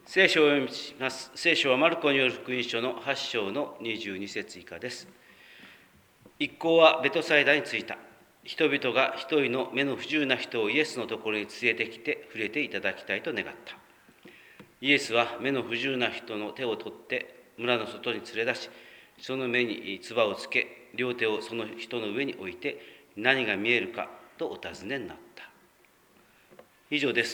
聖書を読みます。聖書はマルコによる福音書の8章の22節以下です。一行はベトサイダに着いた。人々が一人の目の不自由な人をイエスのところに連れてきて触れていただきたいと願った。イエスは目の不自由な人の手を取って村の外に連れ出し、その目に唾をつけ、両手をその人の上に置いて、何が見えるかとお尋ねになった。以上です。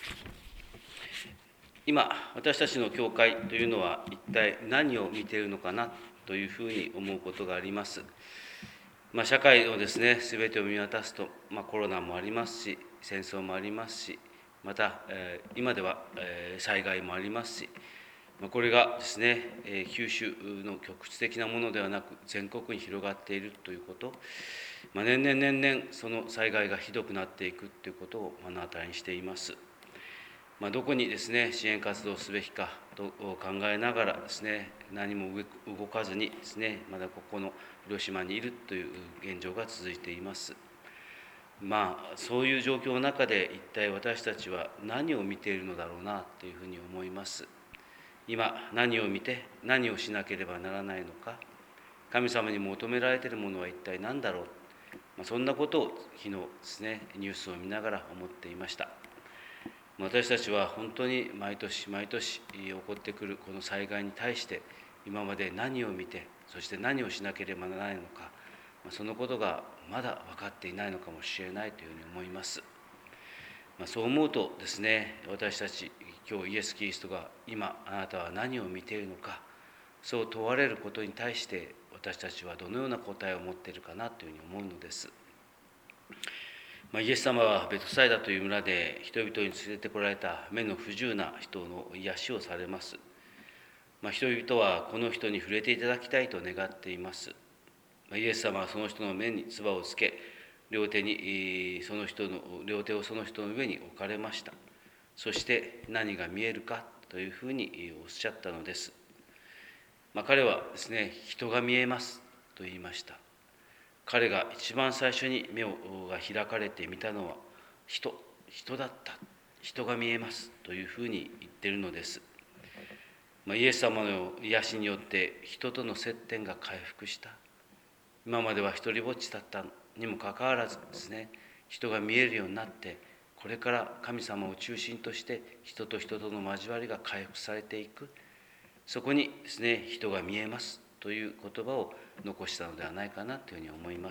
今、私たちの教会というのは一体何を見ているのかなというふうに思うことがあります。社会のですね、すべてを見渡すと、コロナもありますし、戦争もありますし、また、今では災害もありますし、これがですね、九州の局地的なものではなく、全国に広がっているということ、年々その災害がひどくなっていくということを目の当たりにしています。どこにですね、支援活動をすべきかと考えながらですね、何も動かずにですね、まだここの広島にいるという現状が続いています。そういう状況の中で一体私たちは何を見ているのだろうなというふうに思います。今何を見て何をしなければならないのか、神様に求められているものは一体何だろう、そんなことを昨日ですね、ニュースを見ながら思っていました。私たちは本当に毎年毎年起こってくるこの災害に対して今まで何を見て、そして何をしなければならないのか、そのことがまだ分かっていないのかもしれないというふうに思います。そう思うとですね、私たち今日イエス・キリストが今あなたは何を見ているのか、そう問われることに対して私たちはどのような答えを持っているかなというふうに思うのです。イエス様はベトサイダという村で人々に連れてこられた目の不自由な人の癒しをされます。人々はこの人に触れていただきたいと願っています。イエス様はその人の目に唾をつけ、両手をその人の上に置かれました。そして何が見えるかというふうにおっしゃったのです。彼はですね、人が見えますと言いました。彼が一番最初に目が開かれてみたのは人だった。人が見えますというふうに言っているのです。イエス様の癒しによって人との接点が回復した。今までは一りぼっちだったにもかかわらずですね、人が見えるようになって、これから神様を中心として人と人との交わりが回復されていく。そこにですね、人が見えますという言葉を残したのではないかなというふうに思います。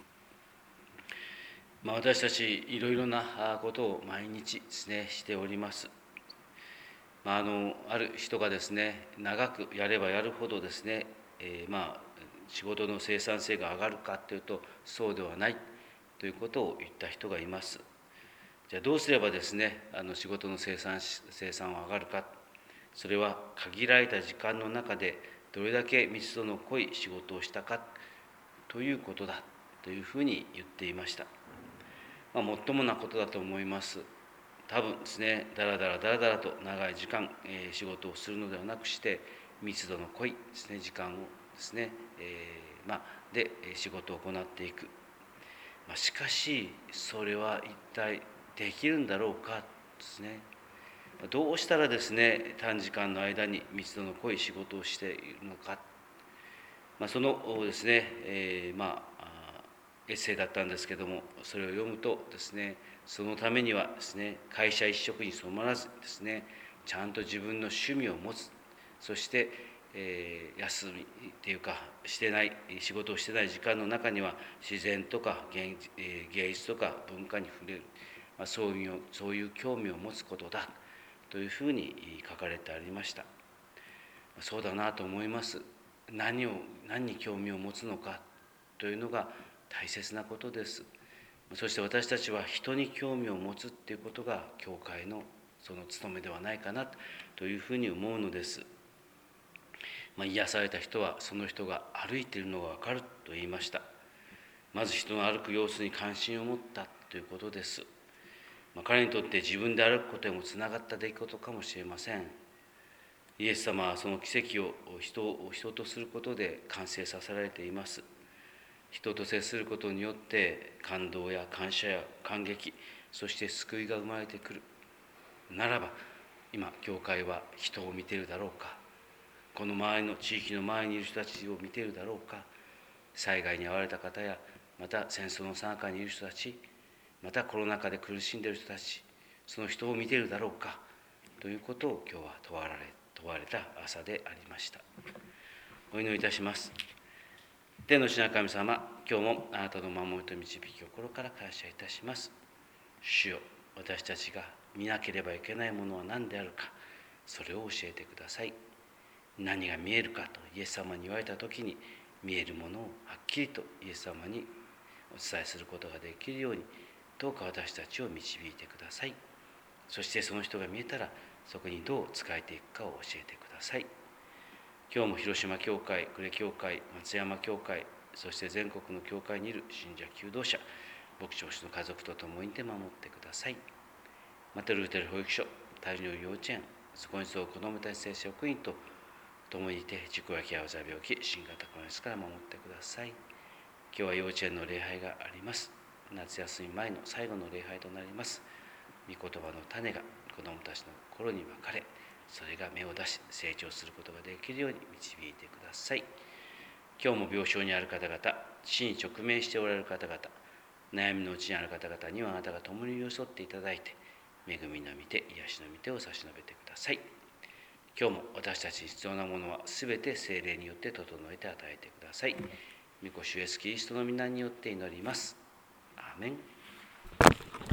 私たちいろいろなことを毎日ですねしております。ある人がですね、長くやればやるほどですね、仕事の生産性が上がるかというとそうではないということを言った人がいます。じゃあどうすればですね、仕事の生産は上がるか。それは限られた時間の中でどれだけ密度の濃い仕事をしたかということだというふうに言っていました。もっともなことだと思います。多分ですね、だらだらと長い時間、仕事をするのではなくして密度の濃いですね、時間をですね、で仕事を行っていく。しかしそれは一体できるんだろうかですね。どうしたらですね、短時間の間に密度の濃い仕事をしているのか、そのですね、エッセイだったんですけども、それを読むとですね、そのためにはですね、会社一色に染まらずですね、ちゃんと自分の趣味を持つ、そして、休みっていうかしてない仕事をしてない時間の中には自然とか芸術とか文化に触れる、そういう興味を持つことだというふうに書かれてありました。そうだなと思います。何に興味を持つのかというのが大切なことです。そして私たちは人に興味を持つっていうことが教会のその務めではないかなというふうに思うのです。癒された人はその人が歩いているのが分かると言いました。まず人の歩く様子に関心を持ったということです。彼にとって自分で歩くことへもつながった出来事かもしれません。イエス様はその奇跡を人とすることで完成させられています。人と接することによって感動や感謝や感激、そして救いが生まれてくるならば、 今教会は人を見ているだろうか、この周りの地域の周りにいる人たちを見ているだろうか、災害に遭われた方や、また戦争の最中にいる人たち、またコロナ禍で苦しんでいる人たち、その人を見ているだろうかということを今日は問われた朝でありました。お祈りいたします。天の父なる神様、今日もあなたの守りと導き心から感謝いたします。主よ、私たちが見なければいけないものは何であるか、それを教えてください。何が見えるかとイエス様に言われたときに、見えるものをはっきりとイエス様にお伝えすることができるように、どうか私たちを導いてください。そしてその人が見えたら、そこにどう仕えていくかを教えてください。今日も広島教会、呉教会、松山教会、そして全国の教会にいる信者求道者、牧師の家族と共にいて守ってください。またルーテル保育所、胎児の幼稚園、そこに住む子どもたち先生職員と共にいて、事故やケア病気、新型コロナウイルスから守ってください。今日は幼稚園の礼拝があります。夏休み前の最後の礼拝となります。御言葉の種が子どもたちの心に分かれ、それが芽を出し成長することができるように導いてください。今日も病床にある方々、死に直面しておられる方々、悩みのうちにある方々にはあなたが共に寄り添っていただいて、恵みの御手、癒しの御手を差し伸べてください。今日も私たちに必要なものはすべて聖霊によって整えて与えてください。御子主イエスキリストの皆によって祈ります。アーメン。